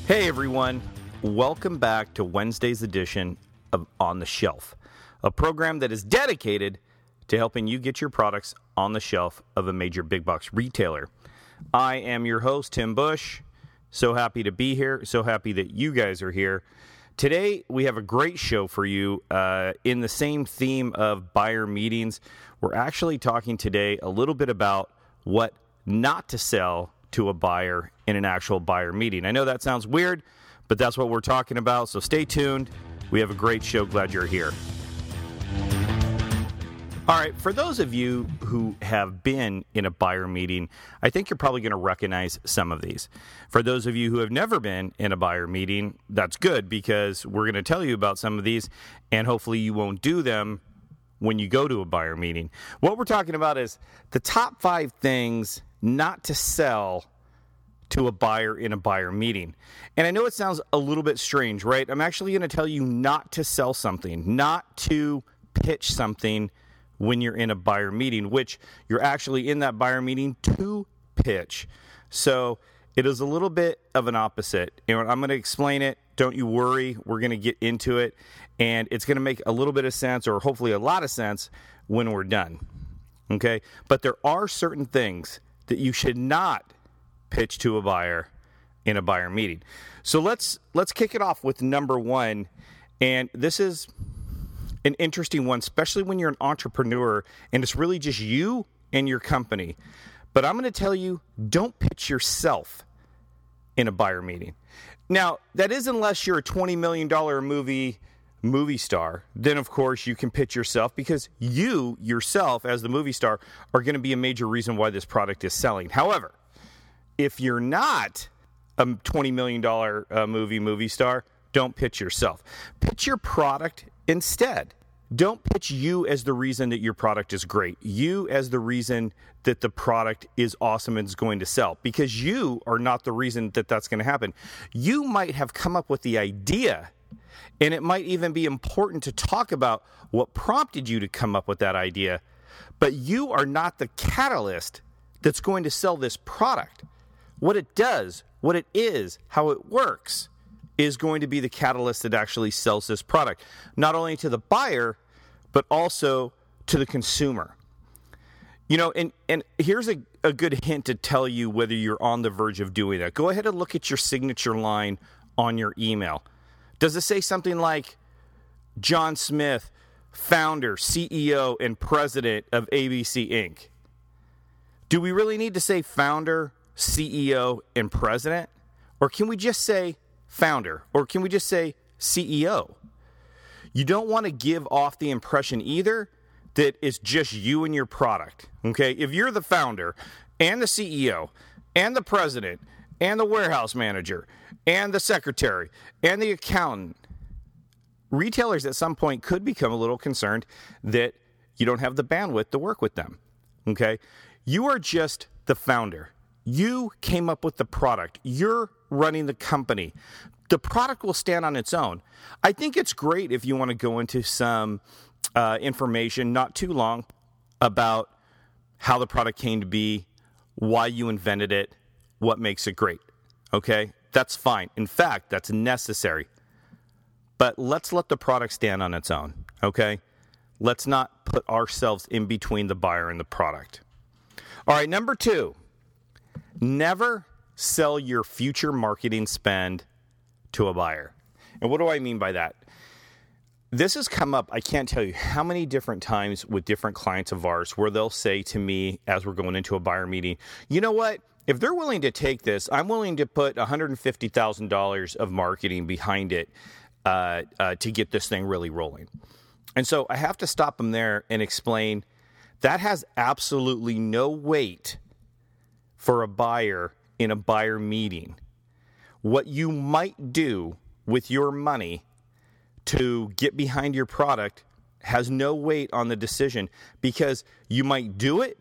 Hey everyone, welcome back to Wednesday's edition of On the Shelf, a program that is dedicated to helping you get your products on the shelf of a major big box retailer. I am your host, Tim Bush. So happy to be here, so happy that you guys are here. Today, we have a great show for you in the same theme of buyer meetings. We're actually talking today a little bit about what not to sell to a buyer in an actual buyer meeting. I know that sounds weird, but that's what we're talking about, so stay tuned. We have a great show. Glad you're here. All right, for those of you who have been in a buyer meeting, I think you're probably going to recognize some of these. For those of you who have never been in a buyer meeting, that's good because we're going to tell you about some of these, and hopefully you won't do them when you go to a buyer meeting. What we're talking about is the top 5 things not to sell to a buyer in a buyer meeting. And I know it sounds a little bit strange, right? I'm actually going to tell you not to sell something, not to pitch something when you're in a buyer meeting, which you're actually in that buyer meeting to pitch. So it is a little bit of an opposite. And I'm going to explain it. Don't you worry. We're going to get into it. And it's going to make a little bit of sense, or hopefully a lot of sense, when we're done. Okay? But there are certain things that you should not pitch to a buyer in a buyer meeting. So let's kick it off with number 1. And this is an interesting one, especially when you're an entrepreneur and it's really just you and your company. But I'm going to tell you, don't pitch yourself in a buyer meeting. Now, that is unless you're a $20 million movie star. Then, of course, you can pitch yourself because you yourself, as the movie star, are going to be a major reason why this product is selling. However, if you're not a $20 million movie star, don't pitch yourself. Pitch your product instead. Don't pitch you as the reason that your product is great. You as the reason that the product is awesome and is going to sell. Because you are not the reason that that's going to happen. You might have come up with the idea, and it might even be important to talk about what prompted you to come up with that idea. But you are not the catalyst that's going to sell this product. What it does, what it is, how it works, is going to be the catalyst that actually sells this product, not only to the buyer, but also to the consumer. You know, and here's a good hint to tell you whether you're on the verge of doing that. Go ahead and look at your signature line on your email. Does it say something like, John Smith, founder, CEO, and president of ABC Inc.? Do we really need to say founder, CEO, and president? Or can we just say founder? Or can we just say CEO? You don't want to give off the impression either that it's just you and your product. Okay? If you're the founder and the CEO and the president and the warehouse manager and the secretary and the accountant, retailers at some point could become a little concerned that you don't have the bandwidth to work with them. Okay? You are just the founder. You came up with the product. You're running the company. The product will stand on its own. I think it's great if you want to go into some information, not too long, about how the product came to be, why you invented it, what makes it great. Okay? That's fine. In fact, that's necessary. But let's let the product stand on its own. Okay? Let's not put ourselves in between the buyer and the product. All right, number 2. Never sell your future marketing spend to a buyer. And what do I mean by that? This has come up, I can't tell you how many different times with different clients of ours where they'll say to me as we're going into a buyer meeting, you know what? If they're willing to take this, I'm willing to put $150,000 of marketing behind it to get this thing really rolling. And so I have to stop them there and explain that has absolutely no weight for a buyer in a buyer meeting. What you might do with your money to get behind your product has no weight on the decision because you might do it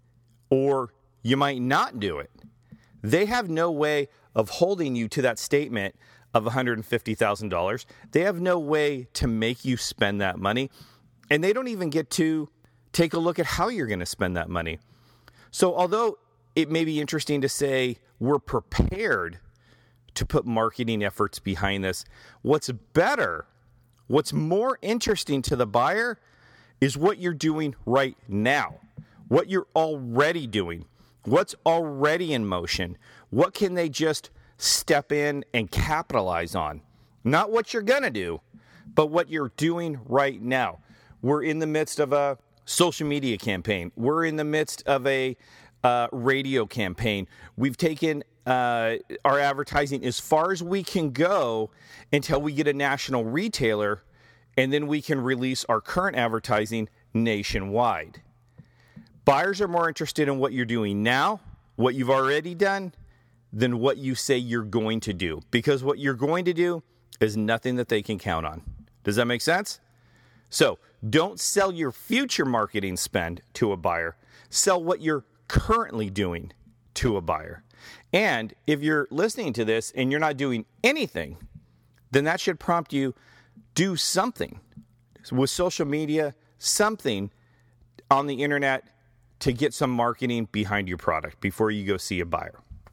or you might not do it. They have no way of holding you to that statement of $150,000. They have no way to make you spend that money, and they don't even get to take a look at how you're going to spend that money. So although it may be interesting to say we're prepared to put marketing efforts behind this. What's better, what's more interesting to the buyer is what you're doing right now, what you're already doing, what's already in motion. What can they just step in and capitalize on? Not what you're going to do, but what you're doing right now. We're in the midst of a social media campaign. We're in the midst of a radio campaign. We've taken our advertising as far as we can go until we get a national retailer, and then we can release our current advertising nationwide. Buyers are more interested in what you're doing now, what you've already done, than what you say you're going to do, because what you're going to do is nothing that they can count on. Does that make sense? So don't sell your future marketing spend to a buyer. Sell what you're currently doing to a buyer. And if you're listening to this and you're not doing anything, then that should prompt you do something with social media, something on the internet to get some marketing behind your product before you go see a buyer.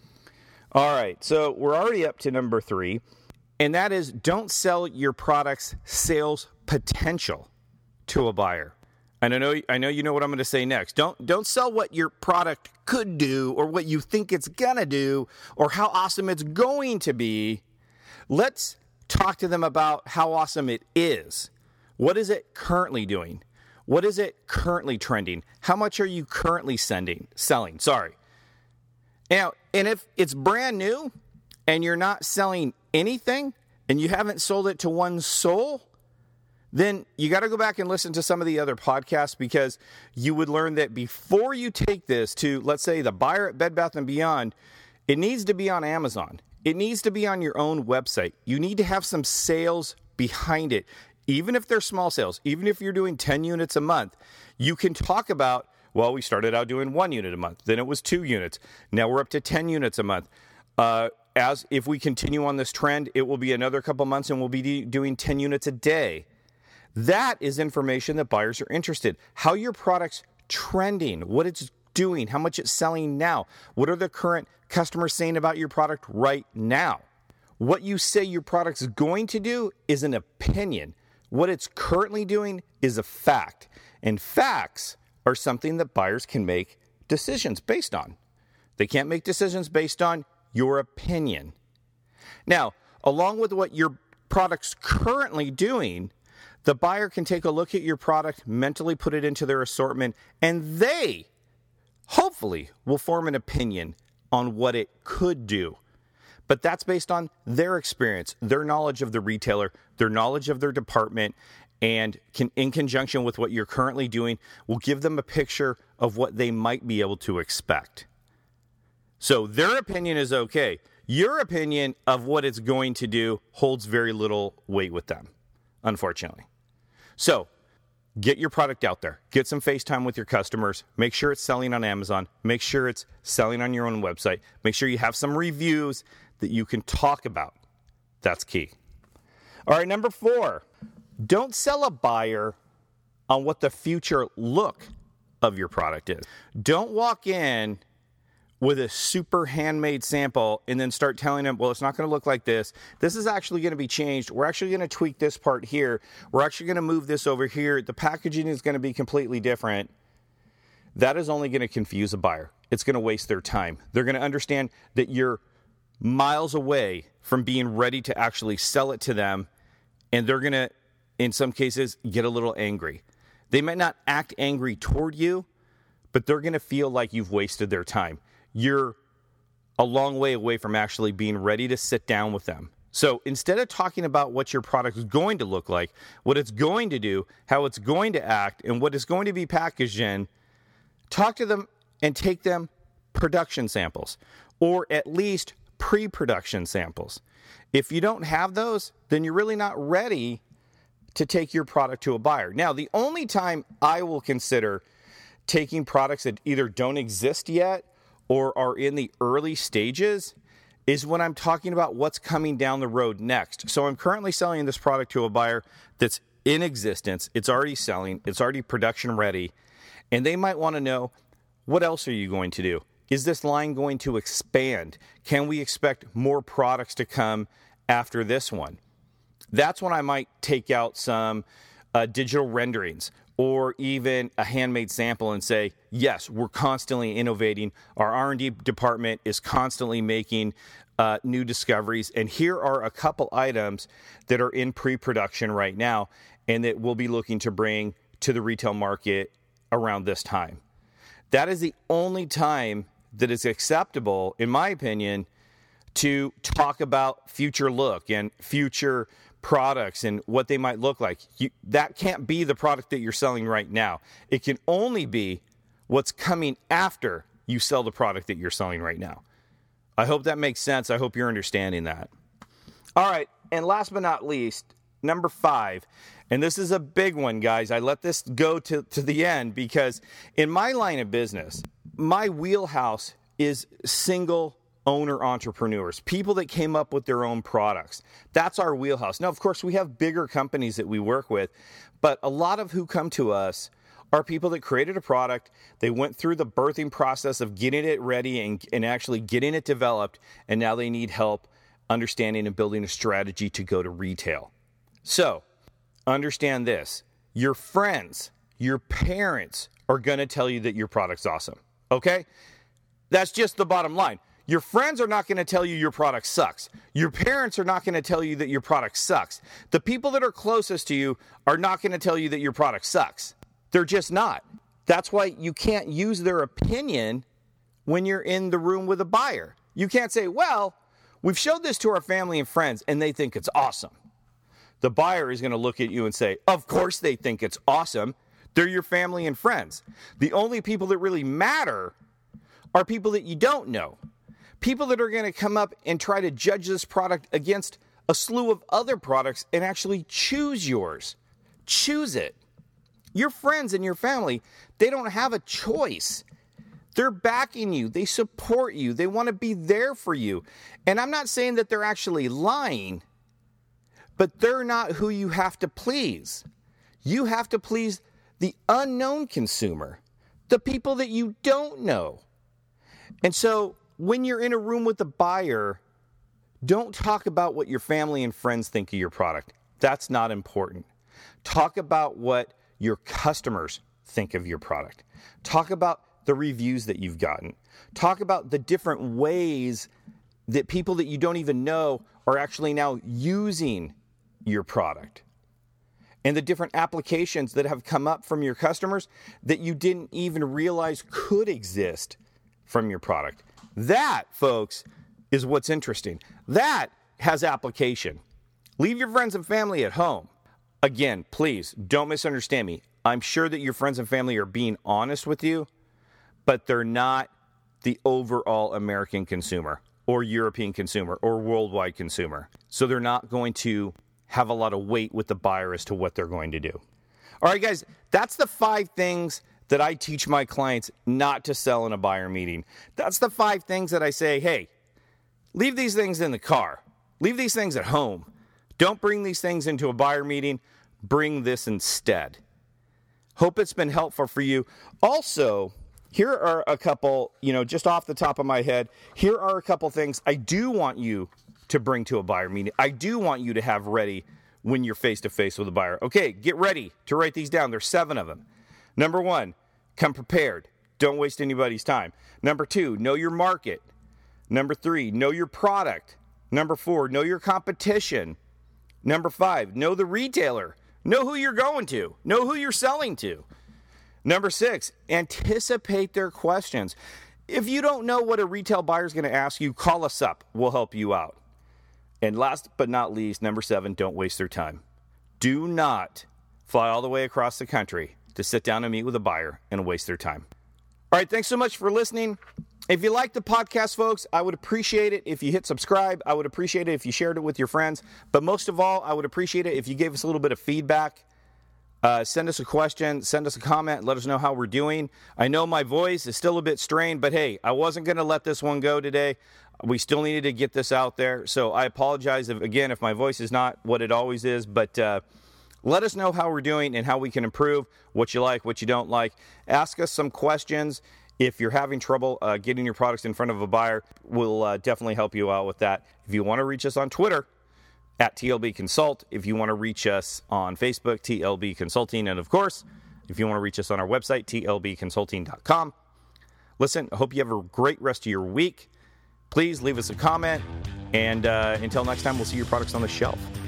All right, so we're already up to number 3, and that is don't sell your product's sales potential to a buyer. And I know you know what I'm going to say next. Don't sell what your product could do or what you think it's going to do or how awesome it's going to be. Let's talk to them about how awesome it is. What is it currently doing? What is it currently trending? How much are you currently selling? Sorry. Now, and if it's brand new and you're not selling anything and you haven't sold it to one soul, then you got to go back and listen to some of the other podcasts, because you would learn that before you take this to, let's say, the buyer at Bed Bath & Beyond, it needs to be on Amazon. It needs to be on your own website. You need to have some sales behind it. Even if they're small sales, even if you're doing 10 units a month, you can talk about, well, we started out doing 1 unit a month. Then it was 2 units. Now we're up to 10 units a month. As if we continue on this trend, it will be another couple months and we'll be doing 10 units a day. That is information that buyers are interested. How your product's trending, what it's doing, how much it's selling now. What are the current customers saying about your product right now? What you say your product's going to do is an opinion. What it's currently doing is a fact. And facts are something that buyers can make decisions based on. They can't make decisions based on your opinion. Now, along with what your product's currently doing, the buyer can take a look at your product, mentally put it into their assortment, and they hopefully will form an opinion on what it could do. But that's based on their experience, their knowledge of the retailer, their knowledge of their department, and in conjunction with what you're currently doing, will give them a picture of what they might be able to expect. So their opinion is okay. Your opinion of what it's going to do holds very little weight with them, unfortunately. So get your product out there. Get some FaceTime with your customers. Make sure it's selling on Amazon. Make sure it's selling on your own website. Make sure you have some reviews that you can talk about. That's key. All right, number 4, don't sell a buyer on what the future look of your product is. Don't walk in with a super handmade sample and then start telling them, well, it's not going to look like this. This is actually going to be changed. We're actually going to tweak this part here. We're actually going to move this over here. The packaging is going to be completely different. That is only going to confuse a buyer. It's going to waste their time. They're going to understand that you're miles away from being ready to actually sell it to them, and they're going to, in some cases, get a little angry. They might not act angry toward you, but they're going to feel like you've wasted their time. You're a long way away from actually being ready to sit down with them. So instead of talking about what your product is going to look like, what it's going to do, how it's going to act, and what it's going to be packaged in, talk to them and take them production samples, or at least pre-production samples. If you don't have those, then you're really not ready to take your product to a buyer. Now, the only time I will consider taking products that either don't exist yet or are in the early stages is when I'm talking about what's coming down the road next. So I'm currently selling this product to a buyer that's in existence. It's already selling. It's already production ready. And they might want to know, what else are you going to do? Is this line going to expand? Can we expect more products to come after this one? That's when I might take out some digital renderings or even a handmade sample and say, yes, we're constantly innovating. Our R&D department is constantly making new discoveries. And here are a couple items that are in pre-production right now and that we'll be looking to bring to the retail market around this time. That is the only time that it's acceptable, in my opinion, to talk about future look and future products and what they might look like. That can't be the product that you're selling right now. It can only be what's coming after you sell the product that you're selling right now. I hope that makes sense. I hope you're understanding that. All right, and last but not least, number 5, and this is a big one, guys. I let this go to the end because in my line of business, my wheelhouse is single owner entrepreneurs, people that came up with their own products. That's our wheelhouse. Now, of course, we have bigger companies that we work with, but a lot of who come to us are people that created a product. They went through the birthing process of getting it ready and actually getting it developed, and now they need help understanding and building a strategy to go to retail. So, understand this. Your friends, your parents are going to tell you that your product's awesome, okay? That's just the bottom line. Your friends are not going to tell you your product sucks. Your parents are not going to tell you that your product sucks. The people that are closest to you are not going to tell you that your product sucks. They're just not. That's why you can't use their opinion when you're in the room with a buyer. You can't say, well, we've showed this to our family and friends and they think it's awesome. The buyer is going to look at you and say, of course they think it's awesome. They're your family and friends. The only people that really matter are people that you don't know. People that are going to come up and try to judge this product against a slew of other products and actually choose yours. Choose it. Your friends and your family, they don't have a choice. They're backing you. They support you. They want to be there for you. And I'm not saying that they're actually lying, but they're not who you have to please. You have to please the unknown consumer, the people that you don't know. And so when you're in a room with a buyer, don't talk about what your family and friends think of your product. That's not important. Talk about what your customers think of your product. Talk about the reviews that you've gotten. Talk about the different ways that people that you don't even know are actually now using your product. And the different applications that have come up from your customers that you didn't even realize could exist from your product. That, folks, is what's interesting. That has application. Leave your friends and family at home. Again, please, don't misunderstand me. I'm sure that your friends and family are being honest with you, but they're not the overall American consumer or European consumer or worldwide consumer. So they're not going to have a lot of weight with the buyer as to what they're going to do. All right, guys, that's the 5 things that I teach my clients not to sell in a buyer meeting. That's the 5 things that I say, hey, leave these things in the car. Leave these things at home. Don't bring these things into a buyer meeting. Bring this instead. Hope it's been helpful for you. Also, here are a couple, just off the top of my head, here are a couple things I do want you to bring to a buyer meeting. I do want you to have ready when you're face-to-face with a buyer. Okay, get ready to write these down. There's 7 of them. Number 1, come prepared. Don't waste anybody's time. Number 2, know your market. Number 3, know your product. Number 4, know your competition. Number 5, know the retailer. Know who you're going to. Know who you're selling to. Number 6, anticipate their questions. If you don't know what a retail buyer is going to ask you, call us up. We'll help you out. And last but not least, number 7, don't waste their time. Do not fly all the way across the country to sit down and meet with a buyer and waste their time. All right, thanks so much for listening. If you like the podcast, folks, I would appreciate it if you hit subscribe. I would appreciate it if you shared it with your friends. But most of all, I would appreciate it if you gave us a little bit of feedback. Send us a question, send us a comment, let us know how we're doing. I know my voice is still a bit strained, but hey, I wasn't going to let this one go today. We still needed to get this out there. So I apologize, if my voice is not what it always is, but let us know how we're doing and how we can improve, what you like, what you don't like. Ask us some questions If you're having trouble getting your products in front of a buyer, we'll definitely help you out with that. If you want to reach us on Twitter, at TLB Consult. If you want to reach us on Facebook, TLB Consulting. And of course, if you want to reach us on our website, tlbconsulting.com. Listen, I hope you have a great rest of your week. Please leave us a comment. And until next time, we'll see your products on the shelf.